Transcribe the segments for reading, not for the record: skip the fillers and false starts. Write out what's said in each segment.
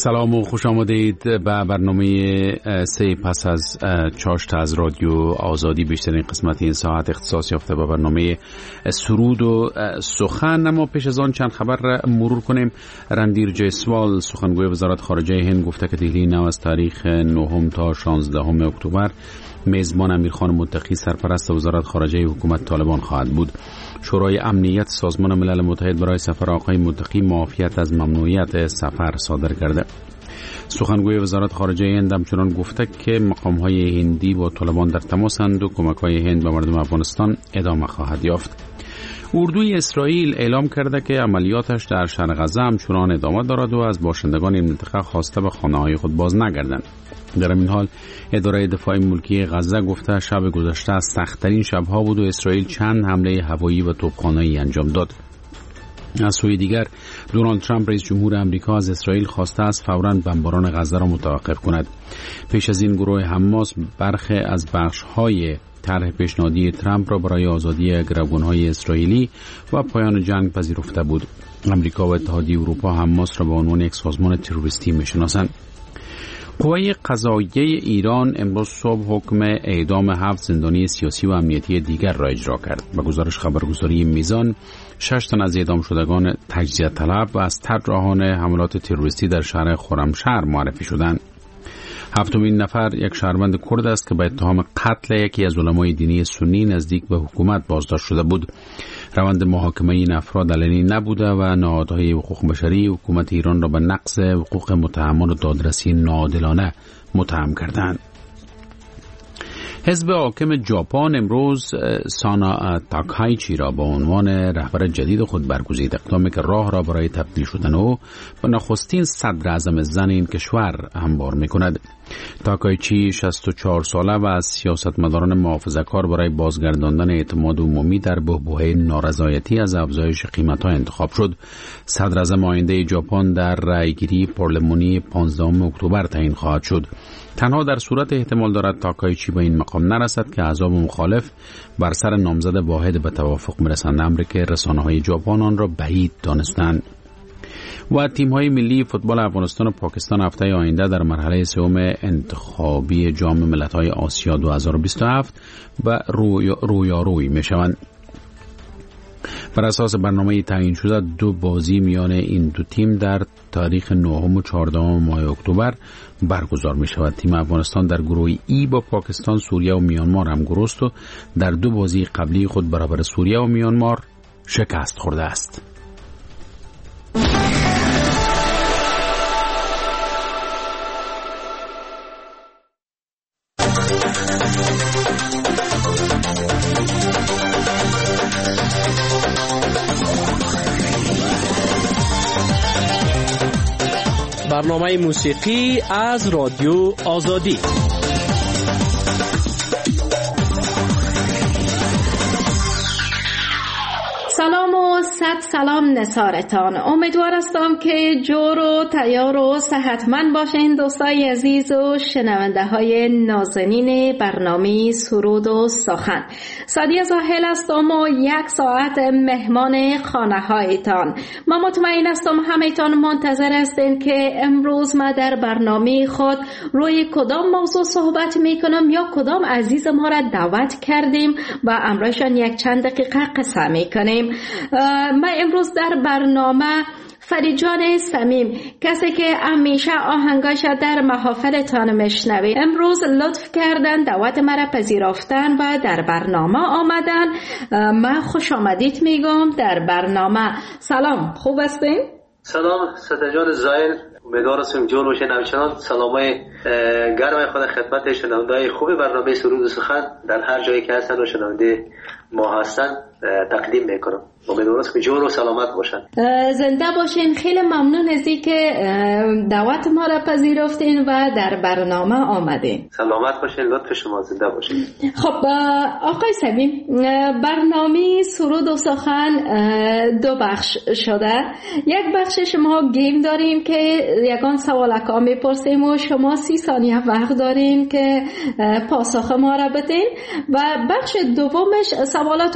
سلام و خوش آمدید به برنامه سه پس از چاشت از رادیو آزادی. بیشترین قسمت این ساعت اختصاص یافته به برنامه سرود و سخن. اما پیش از آن چند خبر مرور کنیم. رندیر جیسوال سخنگوی وزارت خارجه هند گفته که دهلی نو از تاریخ 9 تا 16 اکتبر میزبان امیرخان متقی سرپرست وزارت خارجه حکومت طالبان خواهد بود. شورای امنیت سازمان ملل متحد برای سفر آقای متقی معافیت از ممنوعیت سفر صادر کرده. سخنگوی وزارت خارجه هند همچنان گفته که مقام‌های هندی با طالبان در تماسند و کمک‌های هند به مردم افغانستان ادامه خواهد یافت. اردوی اسرائیل اعلام کرده که عملیاتش در شرق غزه همچنان ادامه دارد و از باشندگان این منطقه خواسته به خانه‌های خود باز نگردند. در این حال اداره دفاع ملکی غزه گفته شب گذشته از سخت‌ترین شب‌ها بود و اسرائیل چند حمله هوایی و توپخانه‌ای انجام داد. از سوی دیگر دونالد ترامپ رئیس جمهور آمریکا از اسرائیل خواسته است فوراً بمباران غزه را متوقف کند. پیش از این گروه حماس برخی از بخش‌های طرح پیشنهادی ترامپ را برای آزادی گروگان‌های اسرائیلی و پایان جنگ پذیرفته بود. آمریکا و اتحادیه اروپا حماس را به عنوان یک سازمان تروریستی می‌شناسند. قوه قضاییه ایران امروز صبح حکم اعدام 7 زندانی سیاسی و امنیتی دیگر را اجرا کرد. به گزارش خبرگزاری میزان 6 تن از اعدام شدگان تجزیه طلب و از طراحان حملات تروریستی در شهر خرمشهر معرفی شدند. هفتمین نفر یک شهروند کرد است که به اتهام قتل یکی از علمای دینی سنی نزدیک به حکومت بازداشت شده بود. روند محاکمه این افراد علنی نبوده و نهادهای حقوق بشری حکومت ایران را به نقض حقوق متهمان و دادرسی ناعادلانه متهم کردند. حزب حاکم ژاپن امروز سانا تاکایچی را به عنوان رهبر جدید خود برگزید، اقدامی که راه را برای تبدیل شدن او به نخستین صدر اعظم زن این کشور هموار می‌کند. تاکایچی 64 ساله و از سیاستمداران محافظه‌کار برای بازگرداندن اعتماد عمومی در بحبوحه نارضایتی از افزایش قیمت‌ها انتخاب شد. صدر اعظم آینده ژاپن در رأیگیری پارلمانی 15 اکتبر تعیین خواهد شد. تنها در صورت احتمال دارد تاکایچی به این مقام نرسد که احزاب مخالف بر سر نامزد واحد به توافق میرسند، امری که رسانه‌های ژاپن آن را بعید دانستند. و تیم‌های ملی فوتبال افغانستان و پاکستان هفته آینده در مرحله سوم انتخابی جام ملت‌های آسیا 2027 به رویارویی می‌شوند. بر اساس برنامه تعیین شده 2 بازی میان این دو تیم در تاریخ 9 و 14 ماه اکتبر برگزار می شود. تیم افغانستان در گروه ای با پاکستان، سوریه و میانمار هم گروست و در 2 بازی قبلی خود برابر سوریه و میانمار شکست خورده است. برنامه موسیقی از رادیو آزادی. سلام و صد سلام نثارتان. امیدوار هستم که جور و تیار و صحتمند باشین دوستای عزیز و شنونده های نازنین برنامه سرود و سخن. سادیه زاهل هستم و 1 ساعت مهمان خانه هایتان. من مطمئن هستم همه‌تان منتظر هستین که امروز ما در برنامه خود روی کدام موضوع صحبت میکنم یا کدام عزیز ما را دعوت کردیم و امروزشان 1 چند دقیقه قصه میکنیم. ما امروز در برنامه فریجان صمیم، کسی که همیشه آهنگاش در محافلتان میشنوی، امروز لطف کردن دعوت مرا پذیرفتن و در برنامه آمدن. من خوش آمدید میگم در برنامه. سلام، خوب هستین؟ سلام ستجان زایر، امیدوار هستم جور باشین. همچنان سلامای گرم خود خدمت شنونده خوب برنامه سرود و سخن در هر جایی که هستن و شنونده ما هستن تقدیم میکنم. امیدوارم که جور و سلامت باشن. زنده باشین. خیلی ممنون از اینکه دعوت ما را پذیرفتین و در برنامه آمدین. سلامت باشین، لطف شما، زنده باشین. خب آقای صمیم، برنامه سرود و سخن 2 بخش شده. 1 بخشش ما گیم داریم که یگان سوالکا میپرسیم و شما 30 ثانیه وقت دارین که پاسخ ما را بدین و بخش دومش سوالات عمومی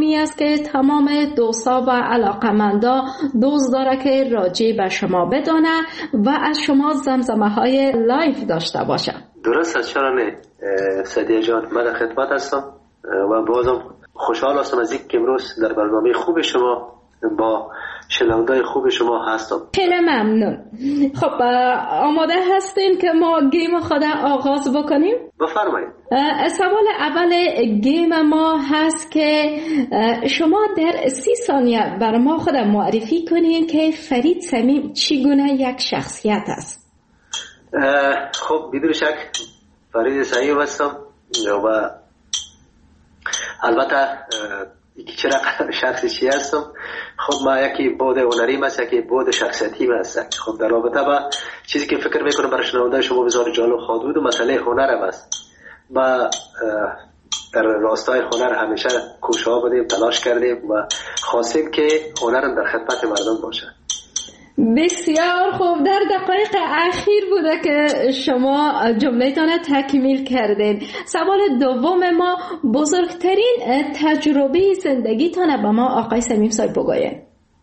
مهمی است که تمام دوستا و علاقمندا دوست داره که راجع به شما بدانه و از شما زمزمه های لایف داشته باشه. درست است، چرا نه سعدیه جان، من خدمت هستم و بازم خوشحال هستم از اینکه امروز در برنامه خوب شما با شنونده‌های خوب شما هستم. خیلی ممنون. خب آماده هستین که ما گیم خود آغاز بکنیم؟ بفرمایید. سوال اول گیم ما هست که شما در 30 ثانیه بر ما خود معرفی کنین که فرید صمیم چگونه یک شخصیت است. خب بدون شک فرید صمیم هستم و البته چرا شخصی چی هستم. خب ما یکی بود هنریم است، یکی بود شخصیتیم است. خب در رابطه با چیزی که فکر میکنم برای شنونده شما بسیار جالب خواهد بود و مسئله هنرم است. ما در راستای هنر همیشه کوشش بودیم، تلاش کردیم و خواستیم که هنرم در خدمت مردم باشه. بسیار خوب. در دقایق اخیر بوده که شما جمله‌تان تکمیل کردین. سوال دوم ما، بزرگترین تجربه زندگیتان به ما آقای صمیم صاحب بگوین.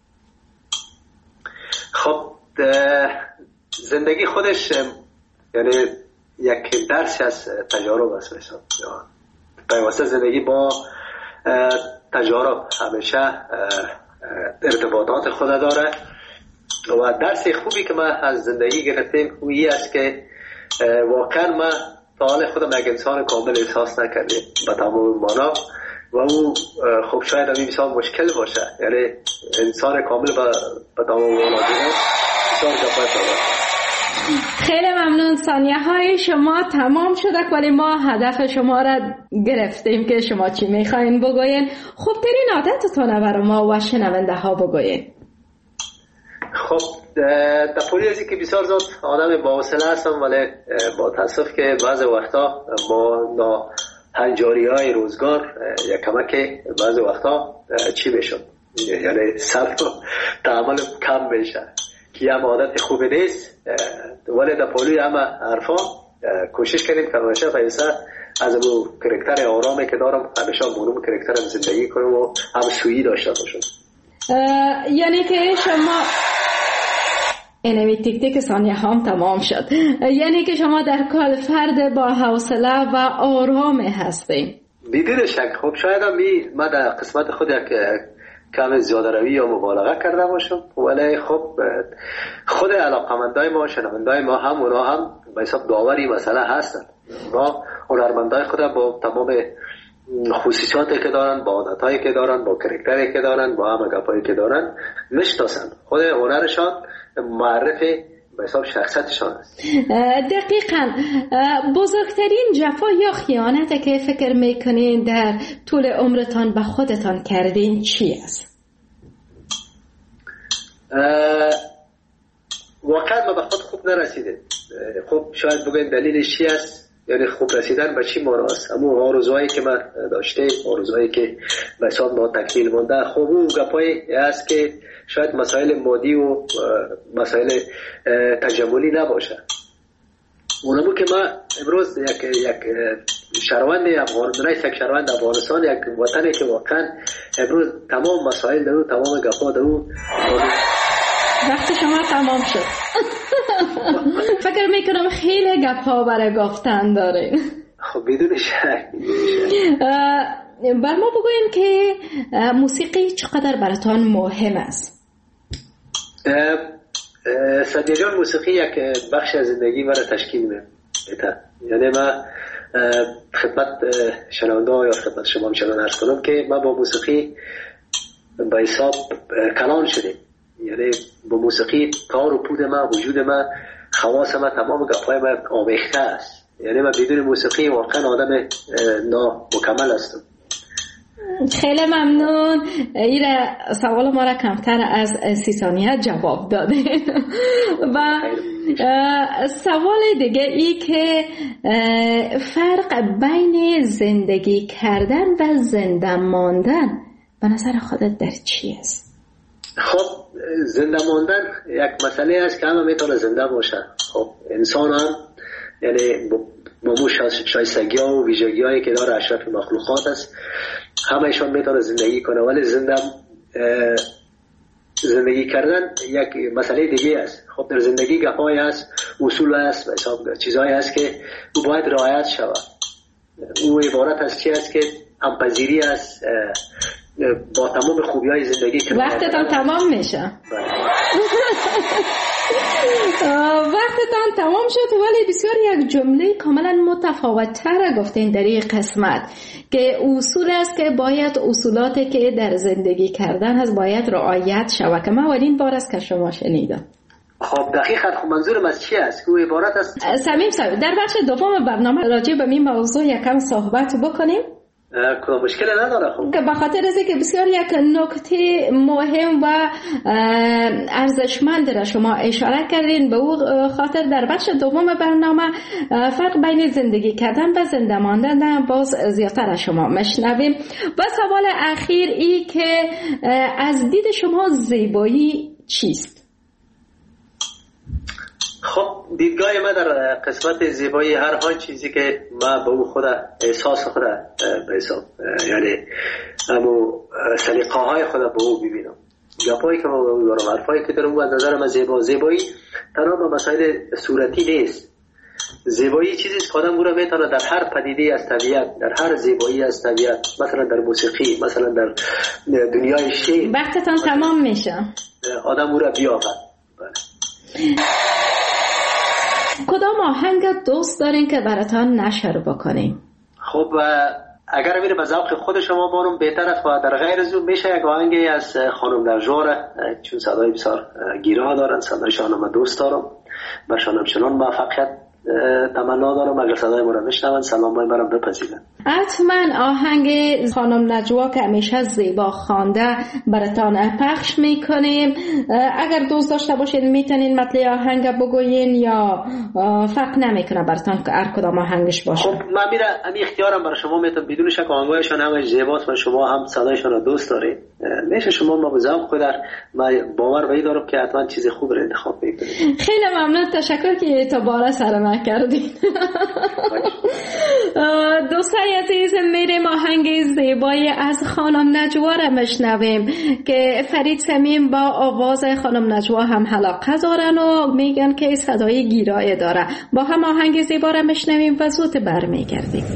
خب زندگی خودش یعنی یک درسی از تجارب است. مثلا پیوسته زندگی با تجارب همیشه ارتباطات خود داره و درس خوبی که ما از زندگی گرفتیم اویی است که واقعا ما تا حال خودم یک انسان کامل احساس نکردیم به تمام معنا و او خب شاید همین بسیار مشکل باشه، یعنی انسان کامل به تمام معنا بسیار جفای. خیلی ممنون. ثانیه های شما تمام شده ولی ما هدف شما را گرفتیم که شما چی میخواین بگوین. خوبترین عادتتون برای ما و شنونده ها بگوین. خب در پولی ازی که بسیار زود آدم با حوصله هستم ولی با تاسف که بعضی وقتا با هنجاری های روزگار یا کمک بعضی وقتا چی بشم، یعنی صبر و تعامل کم بشه که هم عادت خوبی نیست ولی در پولی همه حرفا کوشش کردیم که همیشه پیسه از اون کرکتر آرامی که دارم همیشه مونوم کرکترم زندگی کنم و هم سویی داشته باشم. یعنی که شما اینمی تیک تیک ثانیه هم تمام شد، یعنی که شما در کل فرد با حوصله و آرام هستین. بدون شک. خب شاید من در قسمت خود یک کم زیاده روی یا مبالغه کرده باشم ولی خب خود علاقمندای ما شنوندای ما هم اونا هم به حساب داوری مسئله هستن. ما هنرمندای خود با تمام خصوصیاتی که دارن، با عادتایی که دارن، با کرکتری که دارن، با همه گپایی که دارن میشناسن. خود هنرشان معرف به حساب شخصیتشان است. دقیقاً. بزرگترین جفا یا خیانتی که فکر میکنین در طول عمرتان به خودتان کردین چی است؟ واقعا ما به خود خوب نرسیده. خب شاید بگوین دلیلش چی است، یعنی خوب رسیدن به چی مانا است. همون آرزوهایی که من داشته، آرزوهایی که به حساب ما تکمیل مونده، خب اون گپایی است که شاید مسائل مادی و مسائل تجملی نباشه. اونمو که ما امروز یک شهروند افغانستان، یک شهروند افغانستان، یک وطنی که واقعا امروز تمام مسائل دارو، تمام گپا دارو. وقت شما تمام شد. فکر میکنم خیلی گپا برای گفتن داره. خب بدون شک. بر ما بگوین که موسیقی چقدر براتان مهم است؟ سعدیه جان، موسیقی یک بخش از زندگی مرا تشکیل میده. یعنی من خدمت شنونده یا خدمت شما میشنون عرض کنم که من با موسیقی به حساب کلان شدیم. یعنی با موسیقی کار و پود من، وجود من، خواص من، تمام گپای من آمیخته است. یعنی من بدون موسیقی واقعا آدم نامکمل هستم. خیلی ممنون. این سوال ما را کمتر از 30 ثانیه جواب داده. و سوال دیگه ای که فرق بین زندگی کردن و زنده ماندن به نظر خودت در چی است؟ خب زنده ماندن یک مسئله است که همه میتونه زنده باشه. خب انسان هم یعنی با مو شایستگی ها و ویژگی هایی که داره اشرف مخلوقات است، همهشان میتونه زندگی کنه، ولی زندگی کردن یک مسئله دیگه است. خب در زندگی گپایی هست، اصول هست، حساب چیزایی هست که او باید رعایت شود. او عبارت از چی است که همپذیری است با تمام خوبی‌های زندگی. وقتتان تمام میشه. وقتتان تمام شد، ولی بسیار یک جمله کاملا متفاوت‌تر گفتین در این قسمت که اصول است که باید اصولاتی که در زندگی کردن هست باید رعایت شود، که من اولین بار است که شما شنیدم. خب دقیقاً. خب منظورم از چی است؟ او عبارت است سمیم صاحب در بخش دوم برنامه راجع به این موضوع یکم صحبت بکنیم. کدام مشکل نداره. خب که بخاطر از که بسیار یک نکته مهم و ارزشمند را شما اشاره کردین، به او خاطر در بخش دوم برنامه فرق بین زندگی کردن و زنده ماندن باز زیادتر از شما مشنویم. و سوال اخیر ای که از دید شما زیبایی چیست؟ خب دیدگاه ما در قسمت زیبایی هر چیزی که ما به او خود احساس خود به حساب، یعنی همو سلیقه های خود به او ببینم، گپایی که ما به او دارم، حرفایی که دارم، از نظر من زیبایی تنها به مسائل صورتی نیست. زیبایی چیزی است که آدم او را میتونه در هر پدیده از طبیعت، در هر زیبایی از طبیعت، مثلا در موسیقی، مثلا در دنیای شعر، وقتتان تمام میشه، آدم او را بیابد. کدام آهنگ دوست دارین که براتان نشر بکنیم؟ خب اگر میره به ذوق خود شما بارم بهتر است، و در غیر از اون میشه یک آهنگی از خانم نجوا، چون صدای بسیار گیرا دارن، صدایشان من دوست دارم، برشان همچنان موفقیت تمنا دارم. اگر صدای ما را بشنون سلامای مرا بپذیرن. حتما آهنگ خانم نجوا که همیشه زیبا خوانده براتان پخش میکنیم. اگر دوست داشته باشین میتونین مطلع آهنگ بگوین یا فرق نمیکنه براتان که هر کدام آهنگش باشه؟ خب من میره امی اختیارم برای شما میتونم، بدون شک آهنگایشان همه زیباست و شما هم صدایشان را دوست دارید. میشه شما ما به ذوق خود من باور به دارم که حتما چیز خوب را انتخاب میکنید. خیلی ممنون، تشکر که اعتبار سر کردین. دوستای عزیز میریم آهنگ زیبای از خانم نجوا را مشنویم که فرید سمیم با آواز خانم نجوا هم علاقه دارن و میگن که صدای گیرای داره. با هم آهنگ زیبا را مشنویم و زود برمیگردیم.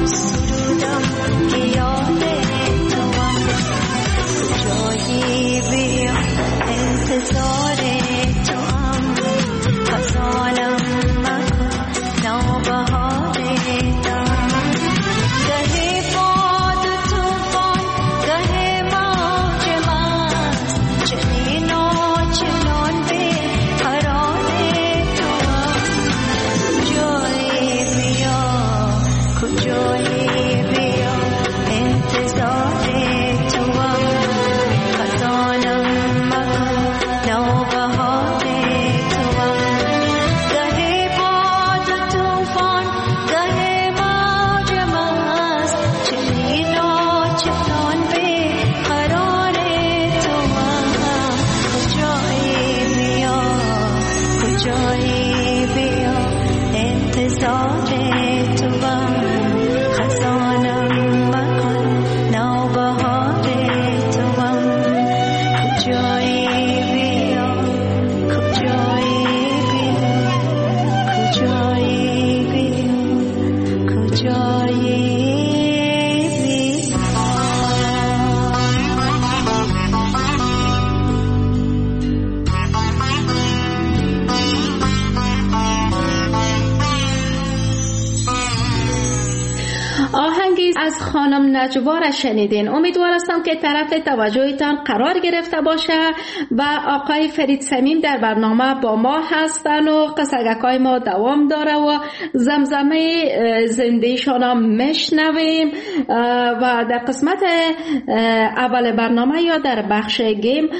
از خانم نجوا را شنیدین. امیدوار هستم که طرف توجهتان قرار گرفته باشه و آقای فرید صمیم در برنامه با ما هستن و قصگکای ما دوام داره و زمزمه زندگیشان هم میشنویم و در قسمت اول برنامه یا در بخش گیم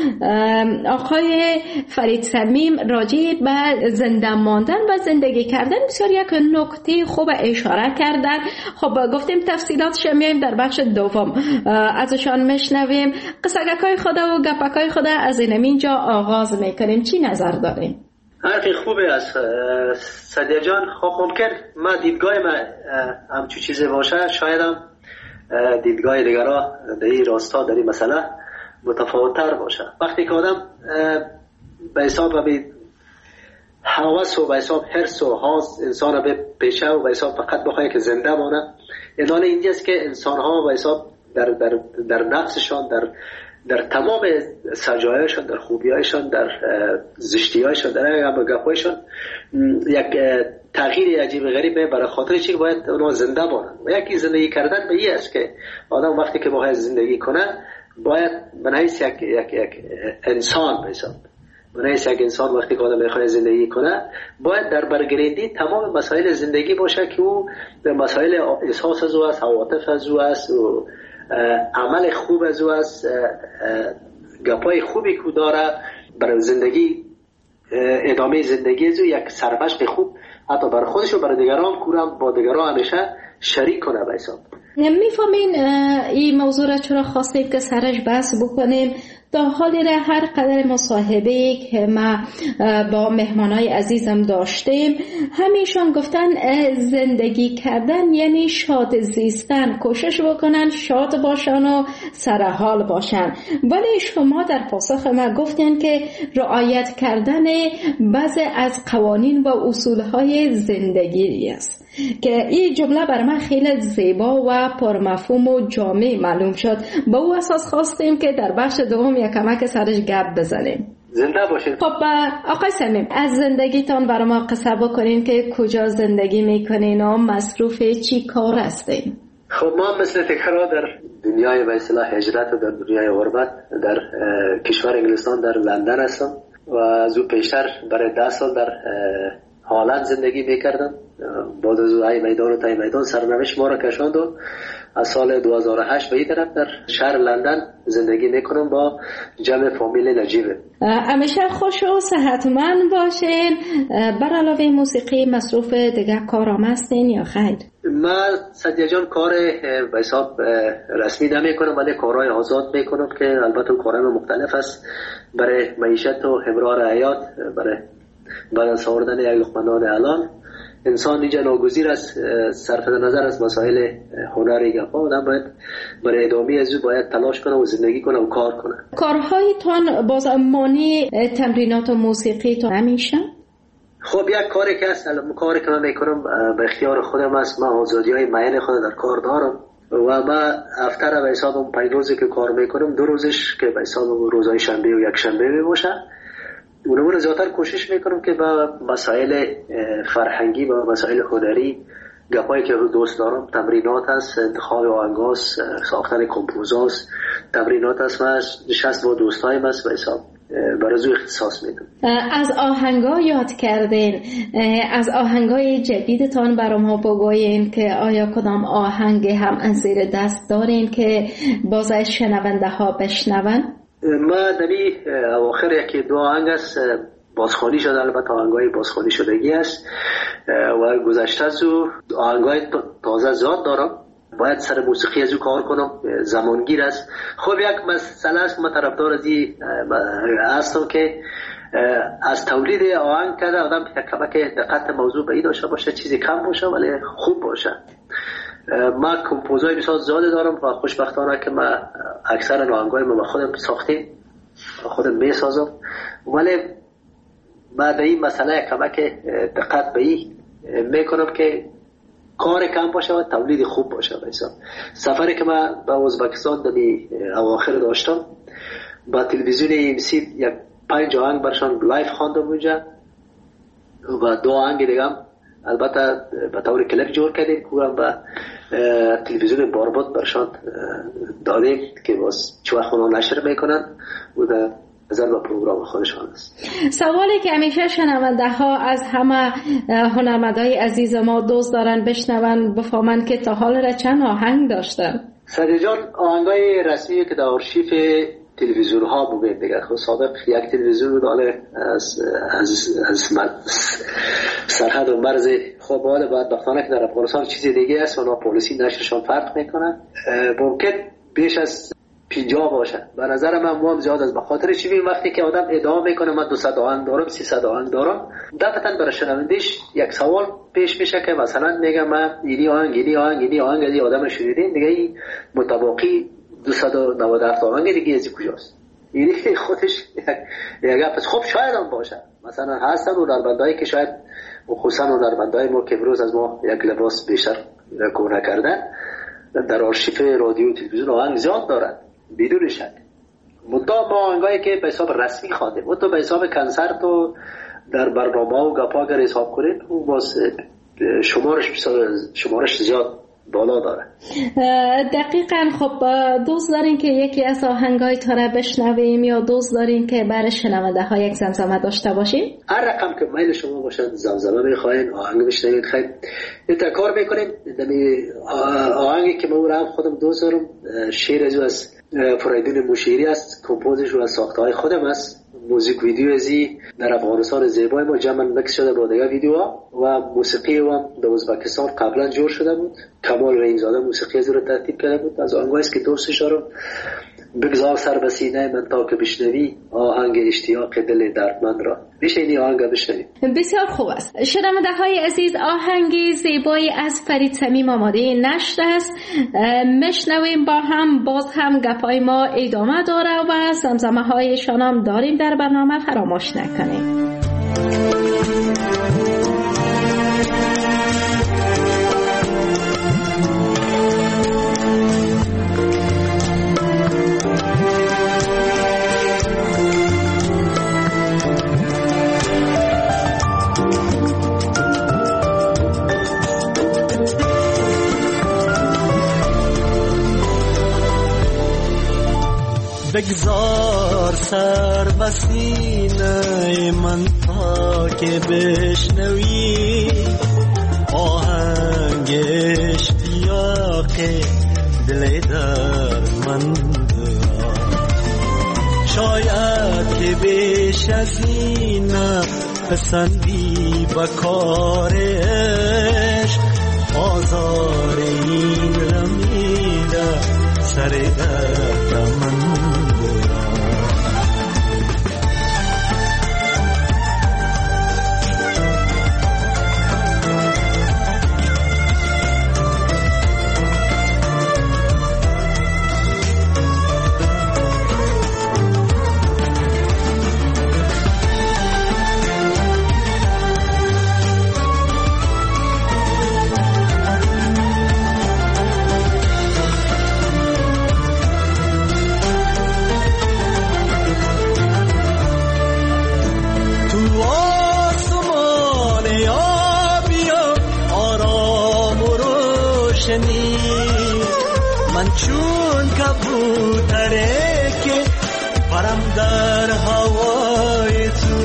آقای فرید صمیم راجع به زنده ماندن و زندگی کردن بسیار یک نکته خوب اشاره کردن. خب گفتیم تفصیلاتش میایم در بخش دوم ازشان میشنویم. قصگکای خدا و گپکای خدا از اینجا آغاز میکنیم. چی نظر داریم؟ حرفی خوبی است سعدیه جان. خب ممکن ما دیدگاه ما همچون چیزی باشه، شاید هم دیدگاه دیگرها در این راستا در این مسئله متفاوت‌تر باشه. وقتی که آدم به حساب هوس و به حساب حرص و حاز انسان به پیشه و به حساب فقط بخواهی که زنده مانه، اینان اینجاست که انسان ها به حساب در نفسشان در تمام سجایشان، در خوبیایشان، در زشتیایشان، در گپایشان یک تغییر عجیب غریب برای خاطر چی باید اونها زنده مانند. و یکی زندگی کردن به این است که آدم وقتی که باید زندگی کنه باید من حیث یک انسان به حساب یک انسان وقتی که آدم میخواد زندگی کنه باید در برگریدی تمام مسائل زندگی باشه که او مسائل احساس از او است، عواطف از او است و عمل خوب از او است، گپای خوبی که داره برای زندگی، ادامه زندگی از او یک سرمشق خوب حتی برای خودش و برای دیگران کورم با دیگران همیشه شریک کنه به حساب. میفهمین این موضوع را چرا خواستیم که سرش بحث بکنیم؟ تا حالی را هر قدر مصاحبه که ما با مهمانای عزیزم داشتیم همیشون گفتن زندگی کردن یعنی شاد زیستن، کوشش بکنن شاد باشن و سرحال باشن. ولی شما در پاسخ ما گفتن که رعایت کردن بعضی از قوانین و اصولهای زندگی است که این جمله بر من خیلی زیبا و پرمفهوم و جامع معلوم شد. با او اساس خواستیم که در بخش دوم یک کمک سرش گپ بزنیم. زنده باشید. خب آقای صمیم از زندگیتان برای ما قصه بکنین که کجا زندگی میکنین و مصروف چی کار هستین؟ خب ما مثل تکرار در دنیای به اصطلاح هجرت و در دنیای غربت در کشور انگلستان در لندن هستم و از او پیشتر برای 10 سال در هالند زندگی میکردم. بعد از ای میدان و تای میدان سرنوشت ما را کشاند و از سال 2008 به این طرف در شهر لندن زندگی میکنم با جمع فامیل نجیبه. همیشه خوش و صحتمند باشین. بر علاوه موسیقی مصروف دیگه کارام هستین یا خیر؟ من سعدیه جان کار به حساب رسمی نمیکنم ولی کارهای آزاد میکنم که البته کارهای مختلف است برای معیشت و امرار حیات، برای بعد از آوردن یک لقمه نان حلال. انسان اینجا ناگزیر است صرف نظر از مسائل هنری گپا آدم باید برای ادامه از او باید تلاش کنه و زندگی کنه و کار کنه. کارهایتان باز مانی تمرینات و موسیقی تو همیشه؟ خب یک کاری که هست، کاری که من میکنم به اختیار خودم است. من آزادی‌های معین خود در کار دارم و من هفته به حساب 5 روزی که کار میکنم 2 روزش که به حساب روزهای شنبه و یک شنبه میباشه. اونم زیادتر کوشش میکنم که با مسائل فرهنگی و مسائل هنری گپایی که دوست دارم، تمرینات هست، انتخاب آهنگاست، ساختن کمپوزاست، تمرینات هست. من نشست با دوستایم هست به حساب برای اختصاص میدم. از آهنگا یاد کردین، از آهنگای جدیدتان برام ها بگوین که آیا کدام آهنگ هم از زیر دست دارین که باز شنونده ها بشنون؟ ما دمی اواخر یکی 2 آهنگ است بازخوانی شده، البته آهنگای بازخوانی شدگی است و گذشته از او آهنگای تازه زیاد دارم. باید سر موسیقی از او کار کنم، زمانگیر است. خب یک مسئله است، من طرفدار از این هستم که از تولید آهنگ کرده آدم کمک دقت موضوع به این داشته باشه، چیزی کم باشه ولی خوب باشه. من کمپوزای بسیار زیاده دارم و خوشبختانه که من اکثر آهنگای من خودم ساختم، خودم میسازم، ولی من به این مسئله کمک دقت به این میکنم که کار کم باشه و تولید خوب باشه. مثلا سفری که من به ازبکستان دمی اواخر داشتم با تلویزیون ایمسی یک 5 آهنگ برشان لایف خواندم اونجا و 2 آهنگ دیگه هم البته به طور کلیپ جور کردیم که هم به تلویزیون بارباد برشان دادیم که باز چه وقت اونا نشر میکنن و در نظر به پروگرام خودشان است. سوالی که همیشه شنونده ها از همه هنرمندای عزیز ما دوست دارن بشنون بفهمن که تا حال را چند آهنگ داشتن. سعدی جان آهنگای رسمی که در آرشیف تلویزیون ها بودن دیگه. خب سابق یک تلویزیون بود از سرحد و مرز. خب حالا بدبختانه که در افغانستان چیزی دیگه است و اونا پالیسی نشرشان فرق میکنن. ممکن بیش از 50 باشه. به نظر من هم زیاد است. به خاطر چی؟ ببین وقتی که آدم ادعا میکنه من 200 آهنگ دارم 300 آهنگ دارم، دقیقاً برای شنوندهش یک سوال پیش میشه که مثلا میگه من اینی آهنگ از آدم شنیدین دیگه، این متباقی 297 آهنگ دیگه از کجاست؟ یعنی خودش یک گپ. خب شاید هم باشه، مثلا هستن هنرمندایی که شاید خصوصا هنرمندای ما که امروز از ما یک لباس بیشتر کار کردن در آرشیف رادیو و تلویزیون آهنگ زیاد دارن بدون شک. مدام با آهنگایی که به حساب رسمی خواندیم، مدام به حساب کنسرت و در برنامه و گپا اگر حساب کنیم اون باز شمارش زیاد بالا داره. دقیقاً. خب دوست دارین که یکی از آهنگای تا را بشنویم یا دوست دارین که برای شنونده ها یک زمزمه داشته باشیم؟ هر رقم که میل شما باشد، زمزمه میخواین، آهنگ بشنوید خواین، این کار میکنیم. آهنگی که من خودم دوست دارم شعر از فریدون مشیری است، کمپوزش و ساخته های خودم است. موزیک ویدیو ازی در افغانستان زیبای ما جمع مکس شده با دیگه ویدیوها و موسیقی هم در ازبکستان قبلا جور شده بود. کمال رحیمزاده موسیقی از رو ترتیب کرده بود. از آهنگایی است که دوستش دارم. بگذار سر به سینه من تا که بشنوی آهنگ اشتیاق دل دردمند را. میشه این آهنگ بشنوی؟ بسیار خوب است. شنونده های عزیز، آهنگی زیبایی از فرید صمیم آماده نشده است. میشنویم با هم. باز هم گپای ما ادامه داره و زمزمه هایشان هم داریم در برنامه، فراموش نکنیم. بگذار سر به سینه من تا که بشنوی آهنگ اشتیاق دل دردمند را. شاید که بیش از این پسندی به کار عشق، آزار این رمیده سر دردمند. من چون کبوتره که پرم در هوای تو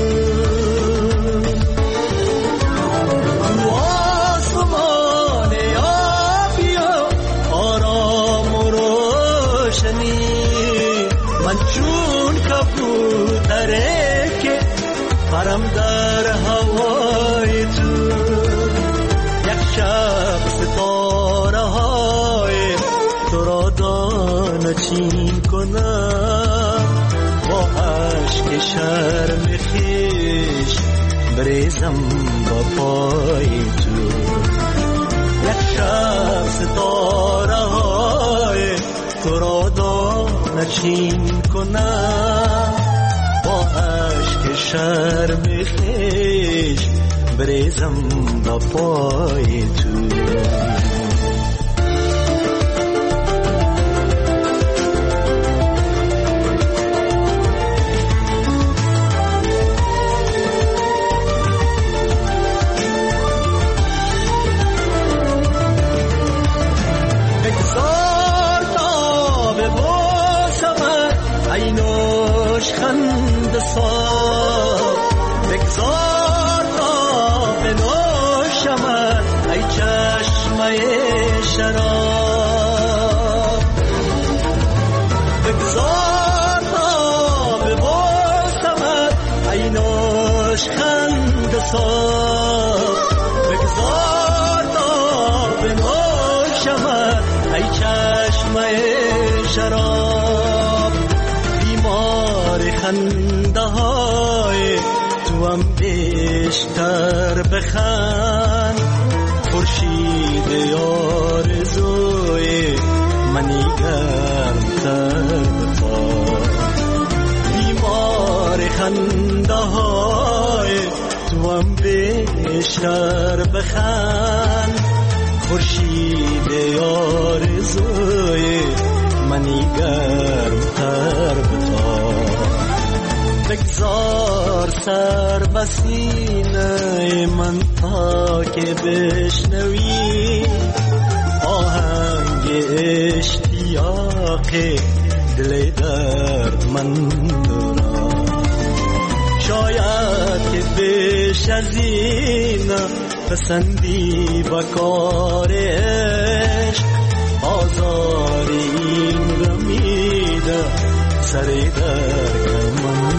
آسمان آبیا آرام و روشنی من چون کبوتره که پرم در هوای تو یک شب ستاره های تو را دانه چین کنم با عشق شرم خیش بریزم با پای تو یک شب ستاره های تو را دانه چین کنم با عشق شرم خیش بریزم با پای تو خند صاف بگذار تا بنوشمت ای چشمه شراب بگذار تا ببوسمت ای نوش خند صاف بگذار تا بنوشمت ای چشمه شراب خنده های تو هم بیشتر بخند خورشید آرزوی منی گرمتر بخواد بیمار خنده های تو هم بیشتر بخند خورشید آرزوی منی گرمتر بخواد بگذار سر بسینه من تا که بشنوی آهنگ اشتیاق دل درد من را شاید که بیش از این پسندی با کارش آزار این رمیده سر در من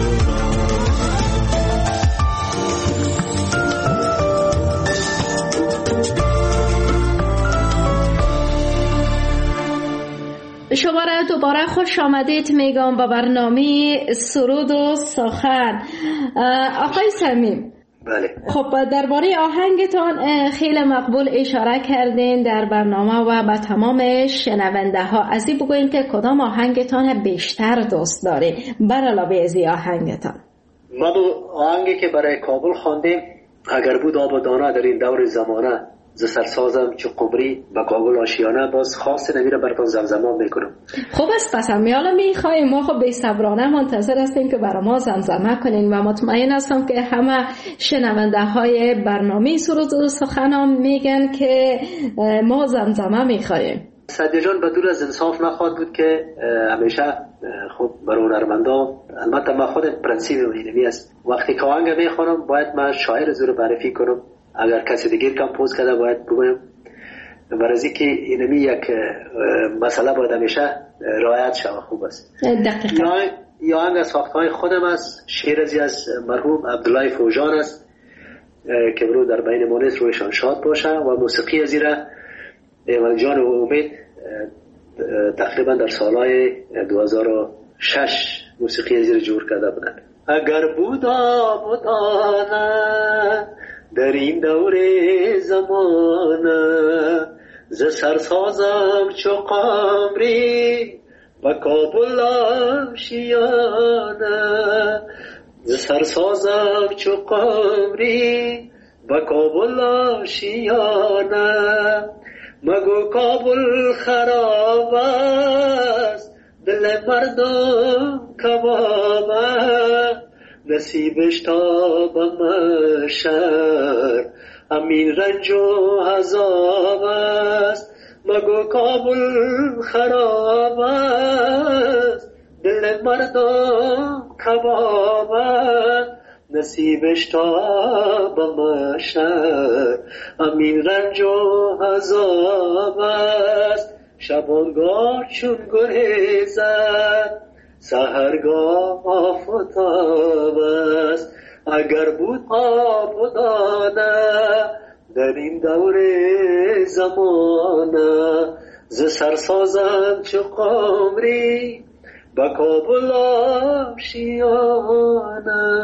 شما را دوباره خوش آمدید میگم به برنامه سرود و سخن. آقای صمیم، بله. خب درباره آهنگتان خیلی مقبول اشاره کردین در برنامه و به تمام شنونده ها. از این بگوین که کدام آهنگتان بیشتر دوست داری بر علاوه از آهنگتان؟ ما آهنگی که برای کابل خواندیم اگر بود آب و دانه در این دور زمانه ز سرسازم چو قمری با کابل آشیانه باز خاص نمیره براتون زمزمه میکنم. خوب است، پس حالا میخوایم ما خب بی‌صبرانه منتظر هستیم که برای ما زمزمه کنین و مطمئن هستم که همه شنونده های برنامه سرود و سخن میگن که ما زمزمه میخوایم. سعدی جان بدون از انصاف نخواد بود که همیشه خب برای هنرمندا البته من خود پرنسیپ اینمی است وقتی که آهنگ میخوانم باید من شاعر زور معرفی کنم، اگر کسی دیگر کمپوز کرده باید بگویم، برای اینکه اینمی یک مسئله باید همیشه رعایت شود. خوب است. یا آهنگ از ساختهای خودم است، شعر از مرحوم عبدالله فوجان است که برو در بین مونس رویشان شاد باشه و موسیقی از ایره ایوان جان و امید تقریبا در سالهای 2006 موسیقی از ایره جور کرده بودن. اگر بودا بودانه در این دور زمانه ز سرسازم چو قمری با کابل آشیانه ز سرسازم چو قمری با کابل آشیانه مگو کابل خراب است دل مردم کبابه نصیبش تا به محشر همین رنج و عذاب است مگو کابل خراب است، دل مردم کباب است، نصیبش تا بمشد امین رنج و عذاب است. شبانگاه چون گریزد سحرگاه آفتاب است. اگر بود آبادانه در این دور زمانه، ز سرسازم چو قمری با کابل آشیانه.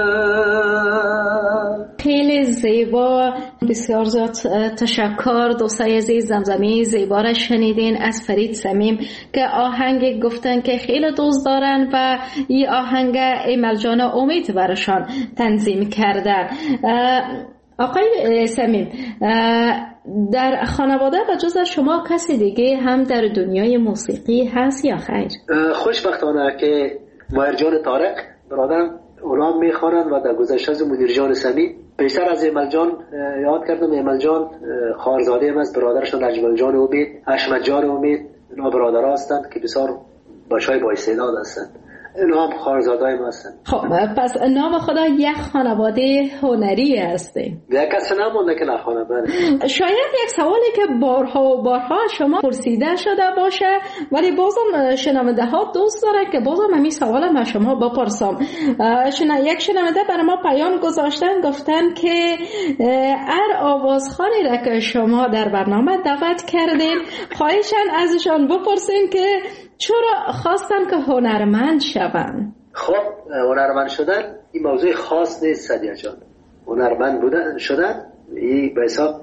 خیلی زیبا، بسیار زیاد تشکر دوستای عزیز. زمزمه زیبا را شنیدین از فرید صمیم که آهنگ گفتن که خیلی دوست دارن و این آهنگ ایمل جان امید برشان تنظیم کردن. آقای صمیم، در خانواده و جز شما کسی دیگه هم در دنیای موسیقی هست یا خیر؟ خوشبختانه که ماهر جان طارق برادرم اونا میخوانند و در گذشته از منیر جان صمیم. بیشتر از ایمل جان یاد کردم. ایمل جان خواهرزاده هم از برادرشون اجمل جان امید، حشمت جان امید. اینا برادرها هستند که بسیار بچهای با استعداد هستند. اینا هم خواهرزاده‌ای ما هستند. خب پس نام خدا یک خانواده هنری هسته. یک کس نمونده که نخوانه. شاید یک سوالی که بارها و بارها شما پرسیده شده باشه، ولی بازم شنونده ها دوست داره که بازم همین سوال ما شما بپرسم. یک شنونده برای ما پیام گذاشتن، گفتن که هر آوازخوانی را که شما در برنامه دعوت کردین خواهشن ازشان بپرسین که چرا خواستن که هنرمند شون؟ خب هنرمند شدن این موضوع خاص نیست سدیا جان. هنرمند بودن شدن این به حساب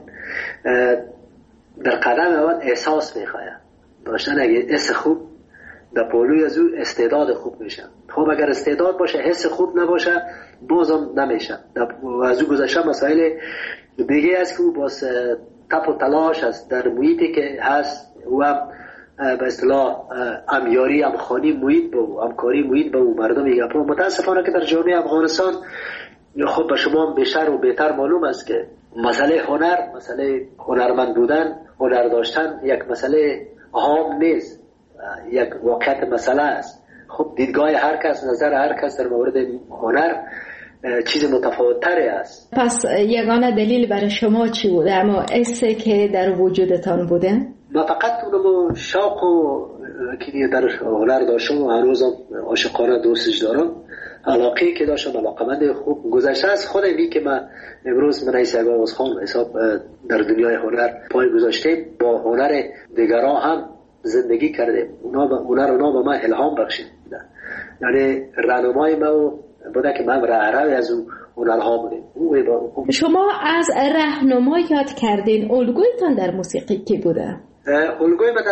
در قدم اول احساس میخواه داشتن. اگه حس خوب در پولوی از او استعداد خوب میشه. خب اگر استعداد باشه حس خوب نباشه بازم نمیشه. از او گذشته مسائل دیگه است که او باز تپ و تلاش است در محیطی که هست و به اصطلاح امیاری امخانی محیط با همکاری محیط با مردم میگه. متاسفانه که در جامعه افغانستان خب به شما بیشتر و بهتر معلوم است که مسئله هنر، مسئله هنرمند بودن، هنر داشتن یک مسئله عام نیست، یک واقعیت مسئله است. خب دیدگاه هر کس، نظر هر کس در مورد هنر چیز متفاوت‌تری است. پس یگانه دلیل برای شما چی بوده؟ اما حسی که در وجودتان بوده؟ ما فقط اونم شوق و که در هنر داشتم و هنوزم عاشقانه دوستش دارم. علاقه که داشتم، علاقمند خوب گذشته از خودمی که من امروز من ایسا عباس خان حساب در دنیای هنر پای گذاشتیم، با هنر دیگران هم زندگی کردیم. هنر اونا به من الهام بخشید، یعنی راهنمای ما بوده که من راهروی از اون هنرها بودیم. شما از راهنما یاد کردین، الگویتان در موسیقی کی بوده؟ الگوی من در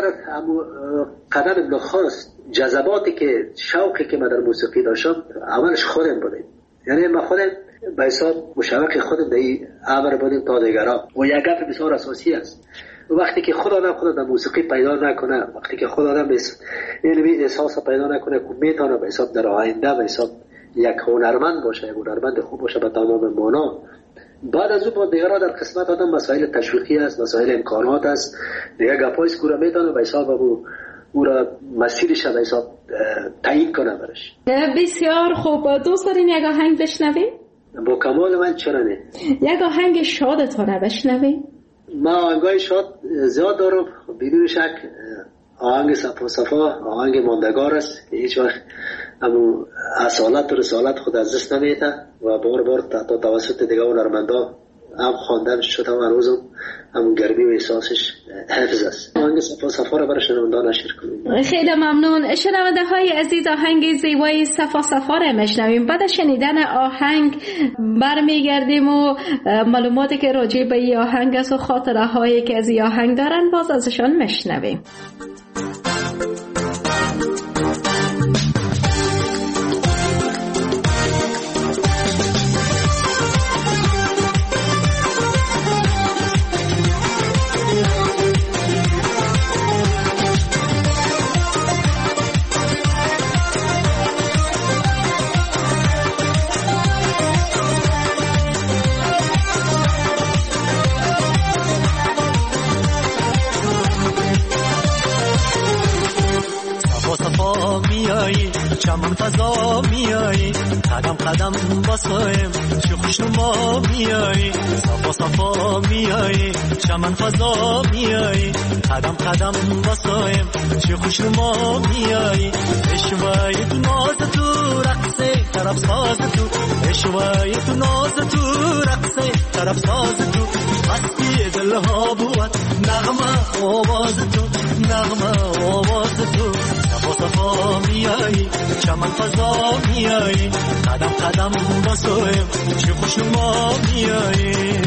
قدم نخست جذباتی که شوقی که من در موسیقی داشتم اولش خودم بودیم. یعنی من خودم به حساب مشوق خودم در این امر بودیم تا دیگران. و یک گپ بسیار اساسی است، وقتی که خود آدم خود در موسیقی پیدا نکنه، وقتی که خود آدم علمی احساس پیدا نکنه که میتونه به حساب در آینده به حساب یک هنرمند باشه، یک هنرمند خوب باشه به تمام معنا، بعد از اون با دیگران در قسمت آدم مسائل تشویقی است، مسائل امکانات است، دیگه گپایست که را میتونه به حساب او را مسیرش به حساب تعیین کنه برش. بسیار خوب. دوست دارین یک آهنگ بشنویم؟ با کمال من چرا نه. یک آهنگ شادتانه بشنویم؟ ما آهنگای شاد زیاد دارم بدون شک. آهنگ صفا آهنگ ماندگار است، هیچ وقت همون اصالت و رسالت خود از دست نمیده و بار تا توسط دیگه هنرمندا هم خواندن شده و هنوزم همون گرمی و احساسش حفظ است. آهنگ صفا را برای شنوندگان نشر کنیم. خیلی ممنون. شنونده های عزیز، آهنگ زیبای صفا را میشنویم. بعد شنیدن آهنگ برمیگردیم و معلوماتی که راجع به این آهنگ است و خاطره هایی که از این آهنگ دارن باز ازشان میشنویم. چمن فضا میایی قدم قدم باسایم چه خوشنما میایی صفا صفا میایی چمن فضا میایی قدم قدم باسایم چه خوشنما میایی اشوای تو ناز تو رقصه طرف ساز تو اشوای تو ناز تو رقصه طرف ساز تو مستی دلها بود نغمه آواز تو نغمه آواز تو صفا صفا میایی چمن فضا میایی قدم قدم باسایم چه خوشنما میایی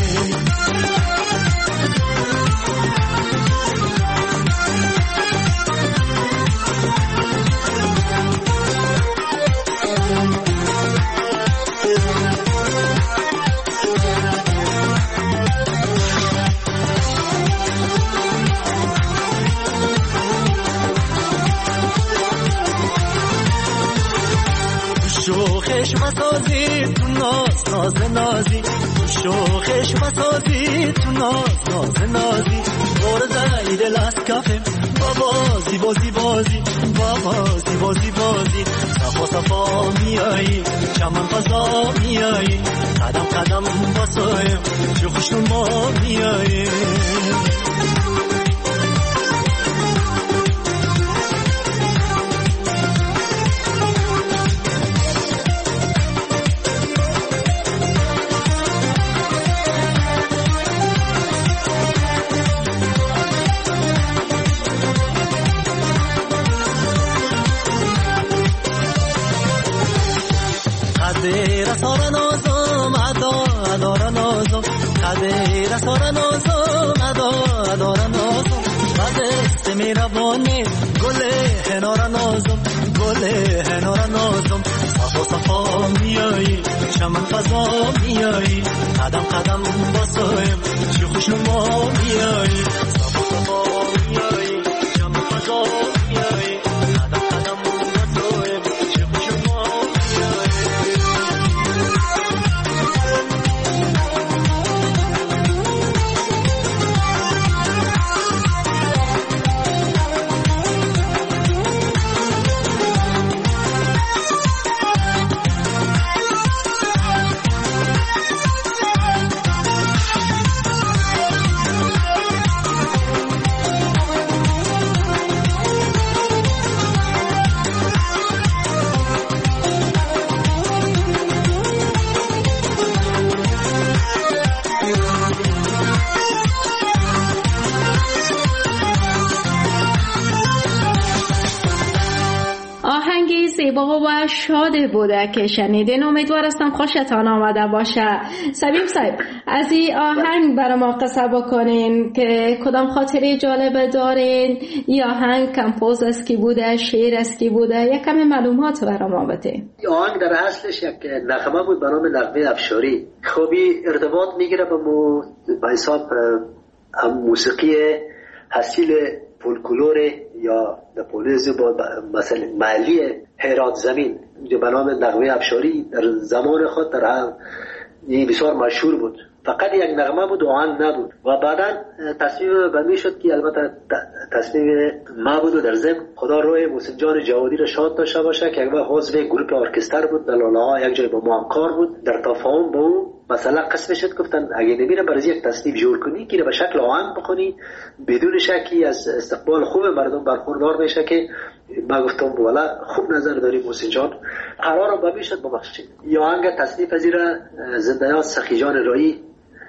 شوخش مسازی تو ناز ناز نازی شوخش مسازی تو ناز ناز نازی ورده ایده لاس کافم بازی بازی بازی بازی بازی بازی صفا صفا میایی چمن فضا میایی قدم قدم باسایم چه خوشنما میایی قدر سارا نازم ادارا نازم قدر سارا نازم ادارا نازم قدر میروانه گل هنارا نازم گل هنارا نازم صفا صفا میایی چمن فضا میایی قدم قدم باسایم چه خوشنما میایی صفا صفا میایی چمن فضا میایی قدم قدم باسایم چه خوشنما زیبا و شاد بوده که شنیدین. امیدوار هستم خوشتان آمده باشه. سبیب صاحب از این آهنگ برای ما قصه بکنین که کدام خاطره جالب دارین؟ یا آهنگ کمپوز است کی بوده، شعر است کی بوده، یک کمی معلومات برای ما بده. این آهنگ در اصلش یک نغمه بود به نام نغمه افشاری. خوبی ارتباط میگیره به حساب هم موسیقی حاصل فولکلور یا نپولیز با مثلا محلی هرات زمین به نام نغمه افشاری در زمان خود در هم بسیار مشهور بود. فقط یک نغمه بود و آهنگ نبود و بعدا تصمیم بندی شد که البته تصمیم ما بود و در ضمن خدا روی محسن جان جوادی را شاد داشته باشه که یک عضو گروه ارکستر بود در لاله یک جای با ما همکار بود. در تفاهم با او مثلا قسم شد گفتن اگه نمیره برای یک تصنیف جور کنی که به شکل آهنگ بخونی بدون شکی از استقبال خوب مردم برخوردار میشه که ما گفتم والا خوب نظر داریم محسن جان قرار با میشد ببخشید. یا آهنگ تصنیف از زنده‌یاد سخی جان رایی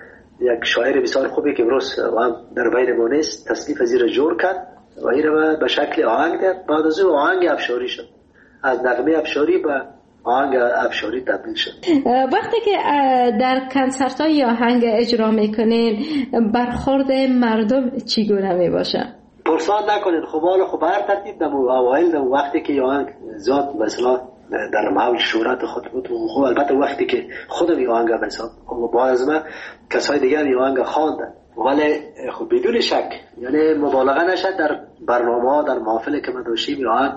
یک شاعر بسیار خوبی که امروز هم در بین ما نیست تصنیف از جور کرد و این رو به شکل آهنگ داد. بعد از او آهنگ افشاری شد، از نغمه افشاری به آهنگ افشاری تبدیل شد. وقتی که در کنسرت های آهنگ اجرا میکنین برخورد مردم چگونه میباشه؟ پرسان نکنین خب حالا خب هر ترتیب دم اوایل دم وقتی که آهنگ زاد مثلا در محل شهرت خود بود خب البته وقتی که خودم این آهنگ مثلا خب با از من کسای دیگر این آهنگ خواندن ولی خب بدون شک یعنی مبالغه نشد در برنامه‌ها در محافلی که ما داشتیم این آهنگ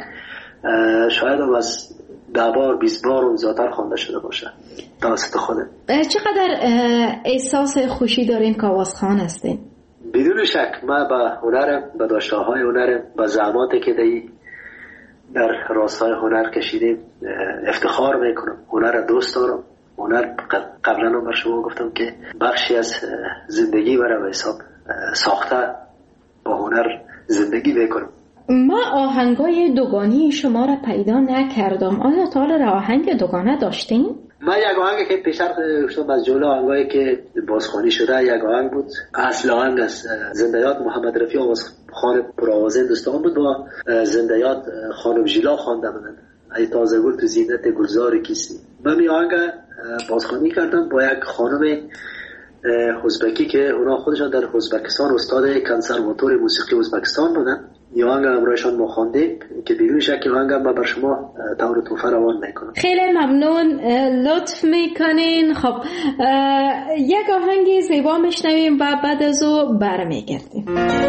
شاید هم از 10 بار 20 بار اون زیادتر خوانده شده باشه توسط خودم. چقدر احساس خوشی دارین که آوازخوان هستین؟ بدون شک من با هنرم، با داشته‌های هنرم، با زحماتی که دی در راستای هنر کشیدیم افتخار میکنم. هنر را دوست دارم. هنر قبلا هم بر شما گفتم که بخشی از زندگی برای به حساب ساخته با هنر زندگی میکنم. ما آهنگای دوگانی شما را پیدا نکردم. آیا تا حالا آهنگ دوگانه داشتین؟ من یک آهنگ که پیشتر گفتم از جمله آهنگایی که بازخوانی شده یک آهنگ بود. اصل آهنگ از زنده‌یاد محمد رفیع آوازخوان پرآواز هندوستان بود. با زنده‌یاد خانم ژیلا خوانده بودن. ای تازه گل تو زینت گلزار کیستی. من این آهنگ بازخوانی کردم با یک خانم ازبکی که اونا خودشان در ازبکستان استاد کنسرواتوار موسیقی ازبکستان بودن. این آهنگ همراهشان ما خواندیم که بدون شک این آهنگ من بر شما طور توفه روان میکنم. خیلی ممنون، لطف میکنین. خب یک آهنگ زیبا میشنویم و بعد از او برمیگردیم.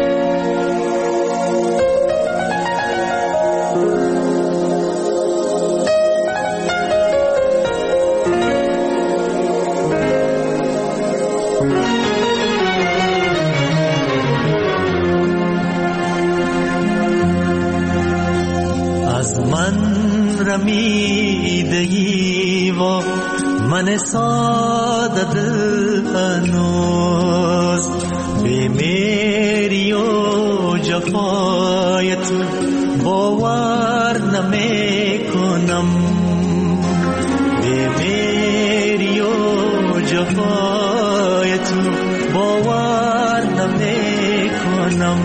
رمیدگی و من ساده دل هنوز به میری و جفای تو باور نمی کنم. به میری و جفای تو باور نمی کنم.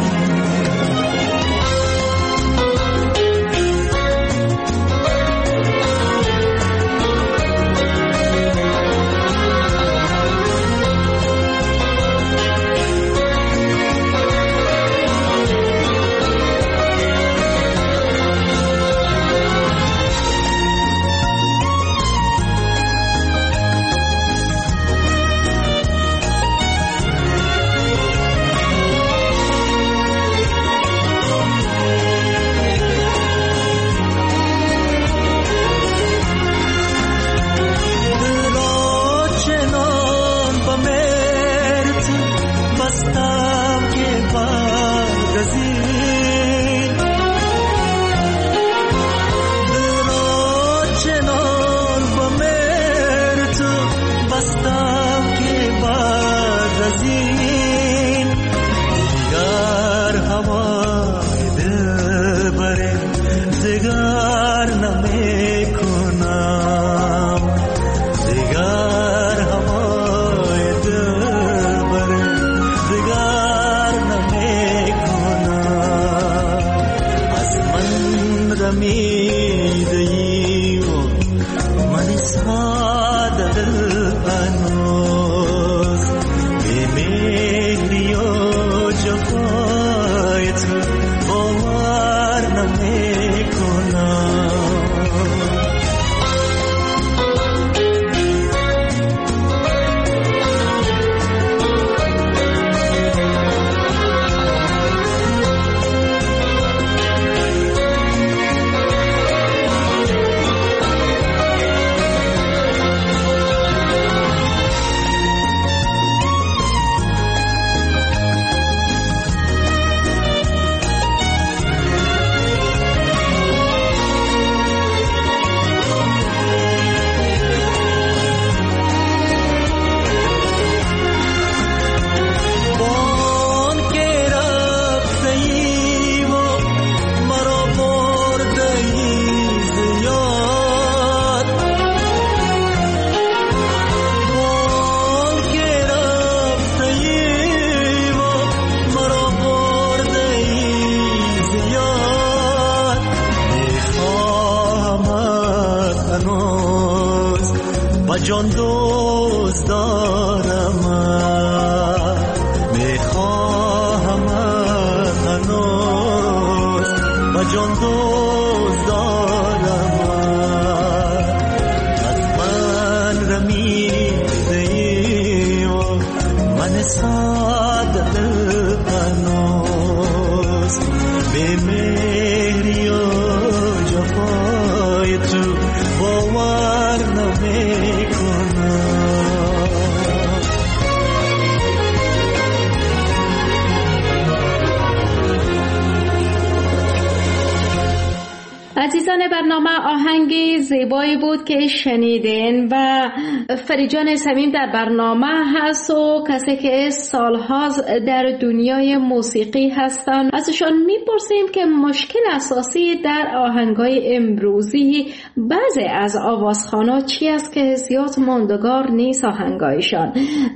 جان دوست دارم، میخواهم هنوز و جان دوست دارم. از من رمیده ای و من ساده هنوز به مهری و جفای تو باور نمی عزیزان برنامه، آهنگ زیبایی بود که شنیدین و فریجان صمیم در برنامه هست و کسی که سالها در دنیای موسیقی هستن. ازشان میپرسیم که مشکل اساسی در آهنگای امروزی بعضی از آوازخوانا چی است که زیاد ماندگار نیست آهنگایشان.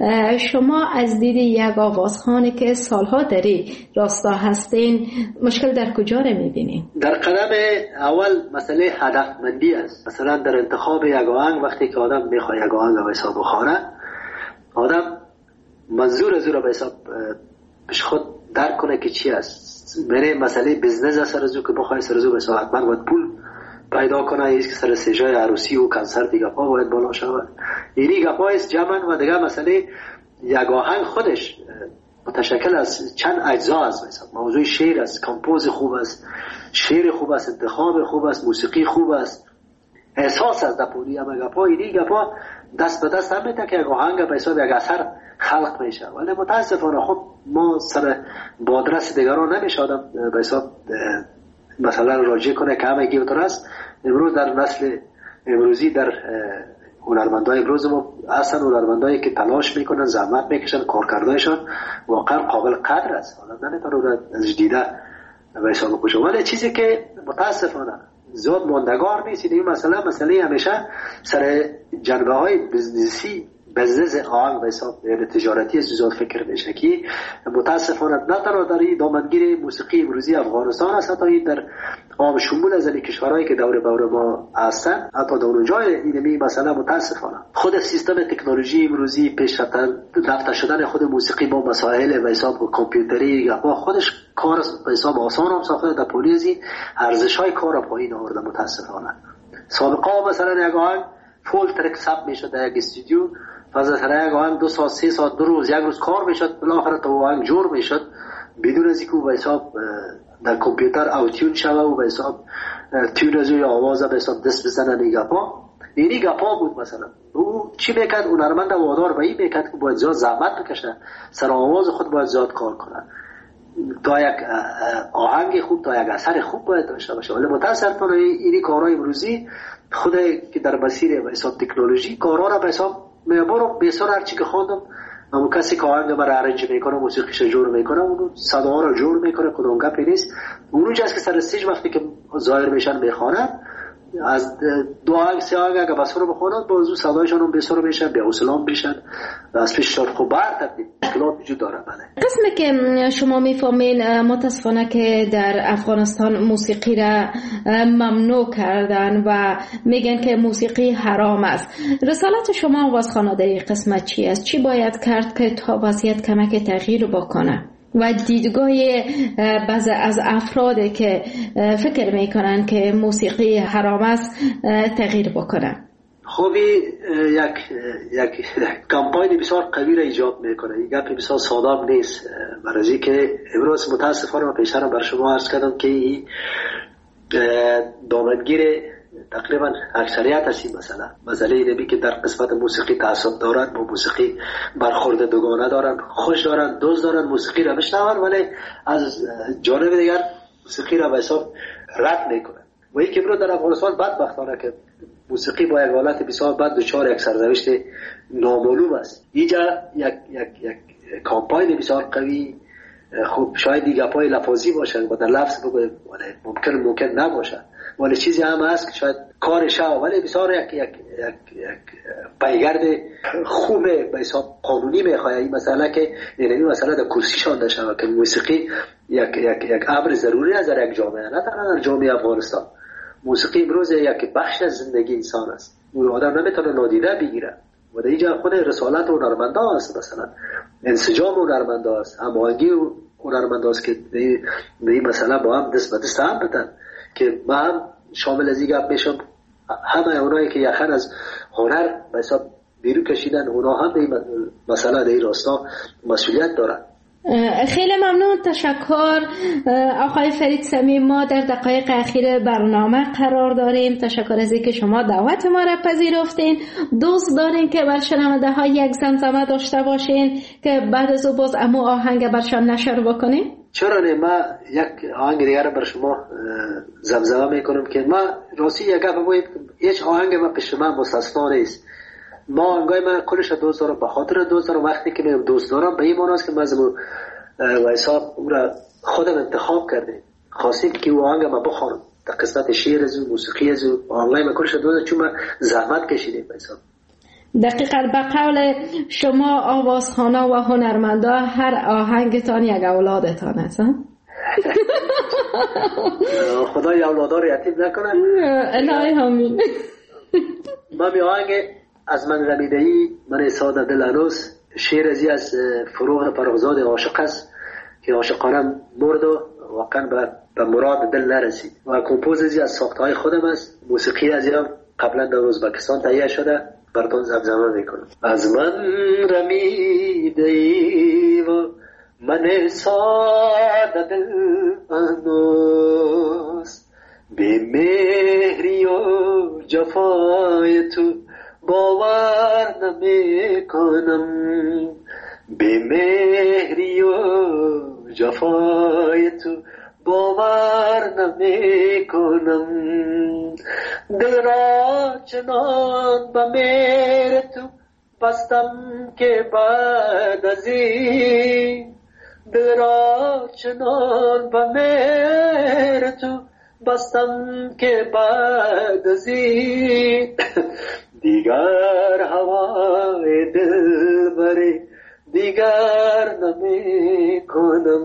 شما از دید یک آوازخوانی که سالها در راستا هستین مشکل در کجا رو میبینین؟ در قدم اول مسئله هدفمندی است. مثلا در انتخاب یک آهنگ، وقتی که آدم میخواد یک آهنگ به حساب بخوانه، آدم منظور از رو به حساب پیش خود درک کنه که چی است. میره مسئله بزنس است سرزو که بخواه سرزو به حساب حتما باید پول پیدا کنه، ایست که سر سجای عروسی و کنسرت دیگه پا باید بالا شود. اینی گپا است جمعن. و دیگه مسئله یک آهنگ خودش متشکل از چند اجزا است. مثلا موضوع شعر است، کمپوز خوب است، شعر خوب است، انتخاب خوب است، موسیقی خوب است، احساس است. دپوری هم گپا اینی گپا دست به دست هم میته که یک آهنگ به حساب یک اثر خلق میشه. ولی متاسفانه خب ما سر بادرس دیگران نمیشه آدم به حساب مثلا راجع کنه که همه گیوتر است. امروز در نسل امروزی در هنرمندای امروز ما اصلا هنرمندایی که تلاش میکنن، زحمت میکشن، کارکردایشان واقعا قابل قدر است. حالا نمیتونه از دیده به حساب بشه. ولی چیزی که متاسفانه زیاد ماندگار نیست این مسئله همیشه سر جنبه های بزنسی بزنس آهنگ به حساب تجارتی زیاد فکر میشه که متاسفانه نه تنها در این دامنگیر موسیقی امروزی افغانستان است، حتی در عام شمول از کشورهایی که دور بور ما هستن، حتی در اونجای اینمی مثلا متاسفانه خود سیستم تکنولوژی امروزی پیشرفته شدن خود موسیقی با مسائل به حساب کامپیوتری با خودش کار به حساب آسان هم ساخته. در پولیزی ارزش‌های کار پایین آورده متاسفانه. سابقا مثلا یک آهنگ فول ترک ثبت میشد در یک استودیو، پس از یک آهنگ 2 ساعت 3 ساعت 2 روز 1 روز کار میشد، بالاخره تو آهنگ جور میشد بدون از اینکه به حساب در کامپیوتر اوتیون شوه و به حساب تیون از یا آواز به حساب دست بزنن. اینی گپا بود. مثلا او چی میکرد؟ هنرمند وادار به این میکرد که باید زیاد زحمت بکشه، سر آواز خود باید زیاد کار کنه تا یک آهنگ خوب، تا یک اثر خوب باید داشته باشه. ولی متاسفانه اینی کارهای امروزی خود که در مسیر به حساب تکنولوژی کارها را به حساب میبرم. بسیار هرچی که خواندم اما کسی که آهنگ برای ارنج میکنه، موسیقیش جور میکنه، اونو صداها را جور میکنه، کدوم گپی نیست. اونجاست که سر استیج وقتی که ظاهر میشن میخوانن، از 2 آهنگ 3 آهنگ اگه بسر رو بخونن بازو صدایشان هم بسر میشن، بیا حوصله میشن و از پیش خوب برتر مشکلات وجود داره. قسمی که شما میفهمین متاسفانه که در افغانستان موسیقی را ممنوع کردن و میگن که موسیقی حرام است. رسالت شما آوازخوانا در این قسمت چی است؟ چی باید کرد که تا وضعیت کمک تغییر بکنه و دیدگاه بعضی از افرادی که فکر میکنن که موسیقی حرام است تغییر بکنه؟ خوبی یک کمپاین بسیار قوی را ایجاد میکنه. این گپ بسیار ساده نیست. برای که امروز متاسفانه پیشتر بر شما عرض کردم که این دامنگیر تقریبا اکثریت هستی. مثلا مسئله اینه که در قسمت موسیقی تعصب دارن، با موسیقی برخورد دوگانه دارن، خوش دارن، دوست دارن، موسیقی را بشنون ولی از جانب دیگر موسیقی را به حساب رد میکنن. و این که برو در افغانستان بدبختانه که موسیقی با یک حالت بسیار بد دچار یک سرنوشت نامعلوم است. اینجا یک کامپاین بسیار قوی خوب شاید دیگه پای لفاظی باشن و در لفظ بگویم ممکن نباشه، ولی چیزی هم هست که شاید کارش ولی بسیار یک پیگرد خوب به حساب قانونی میخواه. این مسئله که این مسئله در کرسی شانده شود که موسیقی یک امر ضروری است در یک جامعه، نه تنها در جامعه افغانستان. موسیقی امروز یک بخش از زندگی انسان است، اون آدم نمیتونه نادیده بگیره و در اینجا خود رسالت هنرمندا است، مثلا انسجام هنرمندا است، هماهنگی هنرمندا است که به این مسئله با هم دست به دست هم بدن که ما هم شامل از این گپ میشم. همه اونایی که یخن از هنر به حساب بیرون کشیدن اونا هم به این مسئله در این راستا مسئولیت دارن. خیلی ممنون، تشکر آقای فرید صمیم. ما در دقایق اخیر برنامه قرار داریم. تشکر از اینکه شما دعوت ما را پذیرفتین. دوست دارین که بر شنونده ها یک زمزمه داشته باشین که بعد از او باز امو آهنگ برشان نشر بکنین؟ چرا نه؟ ما یک آهنگ دیگر رو بر شما زمزمه میکنم که ما راستی یک گپ بگویم، هیچ آهنگ ما پیش من مستثنا نیست. ما آهنگای من کلش دوست دارم، به خاطر دوست دارم. وقتی که میگم دوست دارم به این معنی است که من از وایسا اون را خودم انتخاب کردم، خواستم که اون آهنگ ما بخوانم، در قسمت شعر از موسیقی از آهنگای من کلش دوست دارم، چون من زحمت کشیدم وایسا. دقیقاً به قول شما آوازخوانا و هنرمندا هر آهنگتان یک اولادتان است. خدای اولادها رو یتیم نکنه. الهی آمین. ما می آهنگ از من رمیده‌ای من ساده دل هنوز، شعر از فروغ فرخزاد عاشق است که عاشقانه مرد و واقعا به مراد دل نرسید و کمپوزیشن از ساختهای خودم است. موسیقی از هم قبلا در ازبکستان تهیه شده، براتون زمزمه میکنم. از من رمیده‌ای و من ساده دل هنوز، بی مهری و جفای تو باور نمی کنم، بی مهری و جفای تو باور نمی کنم. دل را چنان به مهر تو بستم که بعد از این، دل را چنان به مهر تو بستم که بعد از این دیگر هوای دل بری دیگر نمی کنم،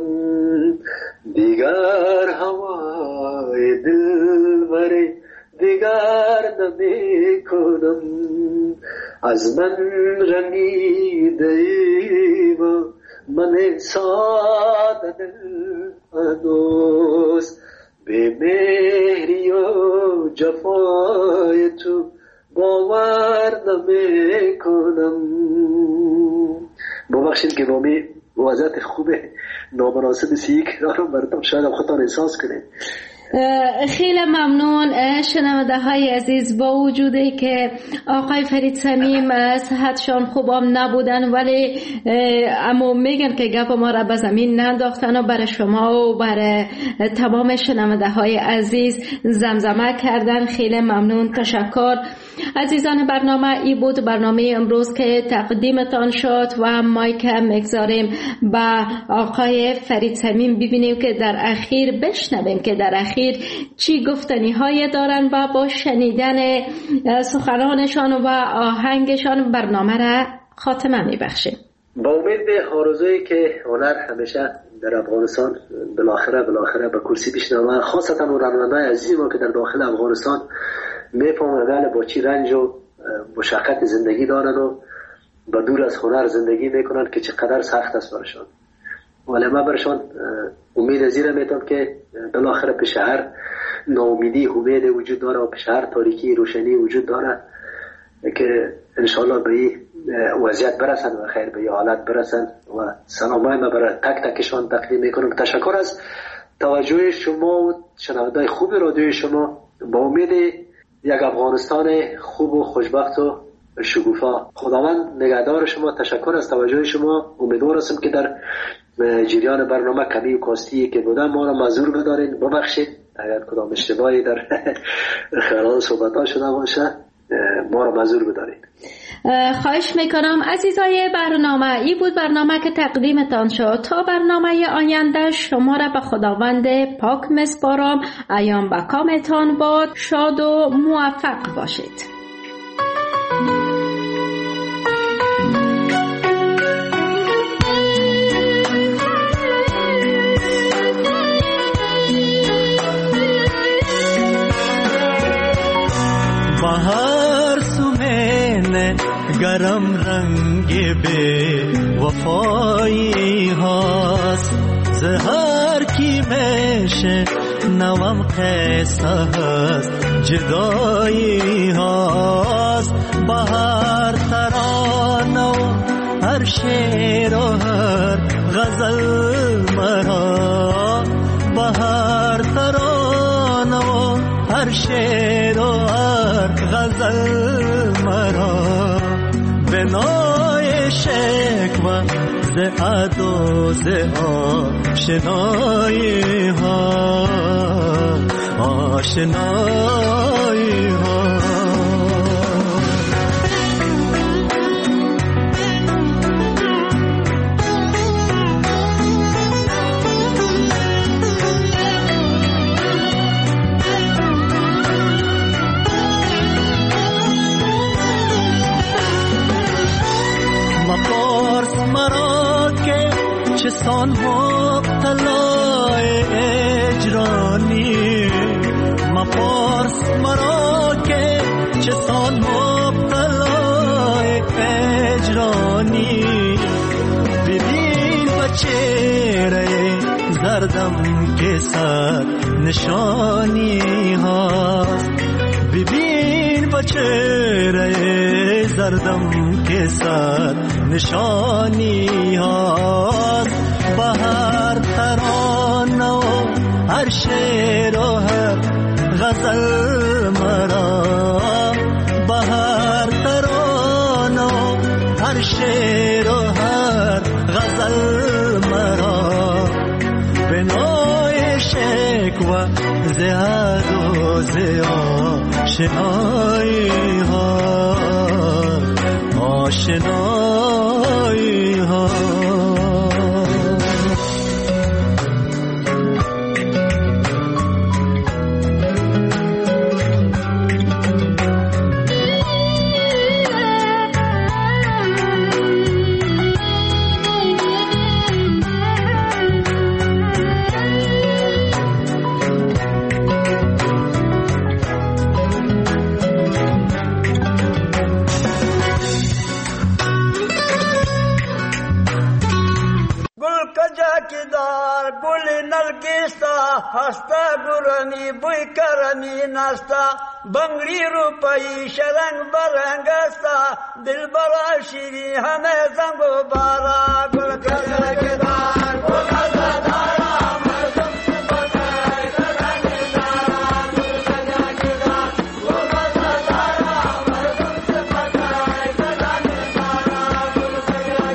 دیگر هوای دل بری دیگر نمی کنم. از من رمیده ای و من ساده دل هنوز، به مهری و جفای تو باور نمی کنم. ببخشید که بامی وضعیت خوب نامناسب سی رو براتون شاید خودتان احساس کنید. خیلی ممنون شنونده های عزیز. با وجودی که آقای فرید صمیم صحتشان خوبم نبودن ولی اما میگن که گپ ما را به زمین ننداختن و برای شما و برای تمام شنونده های عزیز زمزمه کردن. خیلی ممنون، تشکر. عزیزان برنامه ای بود، برنامه امروز که تقدیمتان شد و مایک میگذاریم به آقای فرید صمیم ببینیم که در اخیر بشنویم که در اخیر چی گفتنی های دارن و با شنیدن سخنانشان و آهنگشان برنامه را خاتمه میبخشیم. با امید آرزویی که هنر همیشه در افغانستان بالاخره به کرسی بشنوه، خاصتا اون راننده‌های عزیز ما که در داخل افغانستان میفهمن با چی رنج و مشقت زندگی دارن و با دور از هنر زندگی میکنن که چقدر سخت است برشان. ولی ما برشان امید ازیره میتونم که بالاخره پیش هر ناامیدی امید وجود داره و پیش هر تاریکی روشنی وجود داره که انشالله به این وضعیت برسن و خیر به این حالت برسن. و سلامای ما برای تک تکشان تقدیم میکنم. تشکر از توجه شما و شنوندگان خوب رادیوی شما. با امید یک افغانستان خوب و خوشبخت و شکوفا. خداوند نگهدار شما. تشکر از توجه شما. امیدوار هستم که در جریان برنامه کمی و کاستی که بودم ما را معذور بدارین، ببخشید اگر کدام اشتباهی در خلال صحبت‌ها شده باشه ما را معذور بدارین. خواهش میکنم. عزیزای برنامه ای بود برنامه که تقدیمتان شد. تا برنامه آینده شما را به خداوند پاک میسپارم. ایام به کامتان باد. شاد و موفق باشید. بهار سومن گرم رنگ به وفایی هاست، زهر کی میشه نوام قصه هست جدایی هاست. بهار ترانه و هر شعر و هر غزل مرا، بهار ترانه و هر شعر و هر غزل مرا، بنای شکوه ز ادا ز آشنایی ها آشنایی ها. مپارس مرا که چه سان مبتلای اجرانی، مپارس مرا که چه سان مبتلای اجرانی. ببین بچهره زردم که صد نشانی هاست، ببین بچهره زردم که صد نشانی هاست. بهر ترانه و هر شعر و هر غزل مرا، بهر ترانه و هر شعر و هر غزل مرا. به نوع شکوه زهد و آشنایی ها آشنایی ها. هستا گرانی بوی کرمی نستا، بنگلی روپایی شرنگ برنگ استا، دل برا شیری همه زنگ و بارا. گل کجا دار گل کجا دارا مردم سے بتائی زرنگ دارا. گل کجا دار گل کجا دارا مردم سے بتائی زرنگ دارا. گل کجا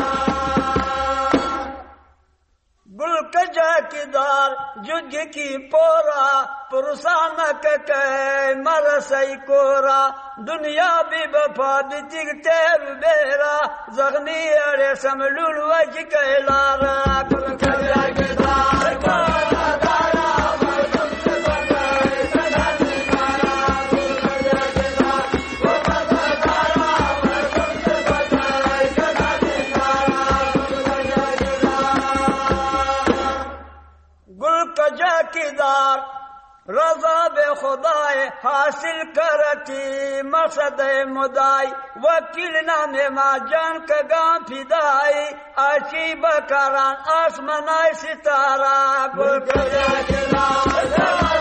دار گل کجا دار جگ کی پورا پرسانہ کے مرسی کورا. دنیا بھی بفا دیگ تیر بیرا زخمی اڑے سملول وج کے لارا. گل کجا دار گل دارا مردم سے بتائی زرنگ دارا. گل کجا دار گل دارا مردم سے بتائی زرنگ دارا. گل کجا کی دار رضا بے خدای حاصل کرتی مقصد مدائی. وکیل نام ما جان کا گام فدائی آچی بکران آسمانای ستارہ. گل کجا کی دار